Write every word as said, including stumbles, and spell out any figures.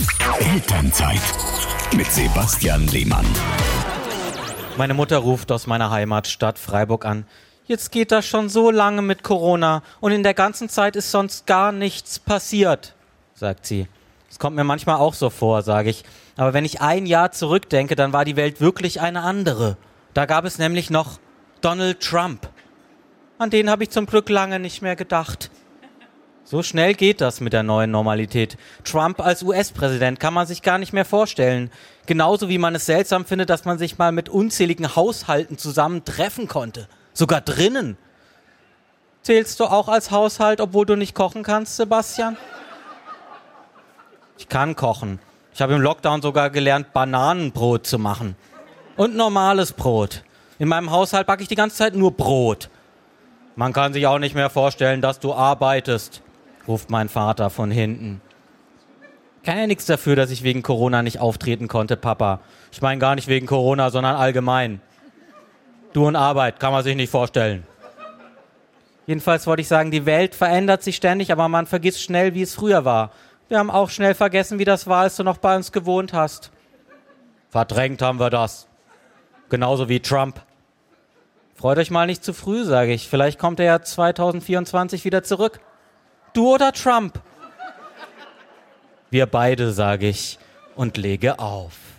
Elternzeit mit Sebastian Lehmann. Meine Mutter ruft aus meiner Heimatstadt Freiburg an. Jetzt geht das schon so lange mit Corona und in der ganzen Zeit ist sonst gar nichts passiert, sagt sie. Das kommt mir manchmal auch so vor, sage ich. Aber wenn ich ein Jahr zurückdenke, dann war die Welt wirklich eine andere. Da gab es nämlich noch Donald Trump. An den habe ich zum Glück lange nicht mehr gedacht. So schnell geht das mit der neuen Normalität. Trump als U S-Präsident kann man sich gar nicht mehr vorstellen. Genauso wie man es seltsam findet, dass man sich mal mit unzähligen Haushalten zusammen treffen konnte. Sogar drinnen. Zählst du auch als Haushalt, obwohl du nicht kochen kannst, Sebastian? Ich kann kochen. Ich habe im Lockdown sogar gelernt, Bananenbrot zu machen. Und normales Brot. In meinem Haushalt backe ich die ganze Zeit nur Brot. Man kann sich auch nicht mehr vorstellen, dass du arbeitest, ruft mein Vater von hinten. Ich kann ja nichts dafür, dass ich wegen Corona nicht auftreten konnte, Papa. Ich meine gar nicht wegen Corona, sondern allgemein. Du und Arbeit, kann man sich nicht vorstellen. Jedenfalls wollte ich sagen, die Welt verändert sich ständig, aber man vergisst schnell, wie es früher war. Wir haben auch schnell vergessen, wie das war, als du noch bei uns gewohnt hast. Verdrängt haben wir das. Genauso wie Trump. Freut euch mal nicht zu früh, sage ich. Vielleicht kommt er ja zwanzig vierundzwanzig wieder zurück. Du oder Trump? Wir beide, sage ich und lege auf.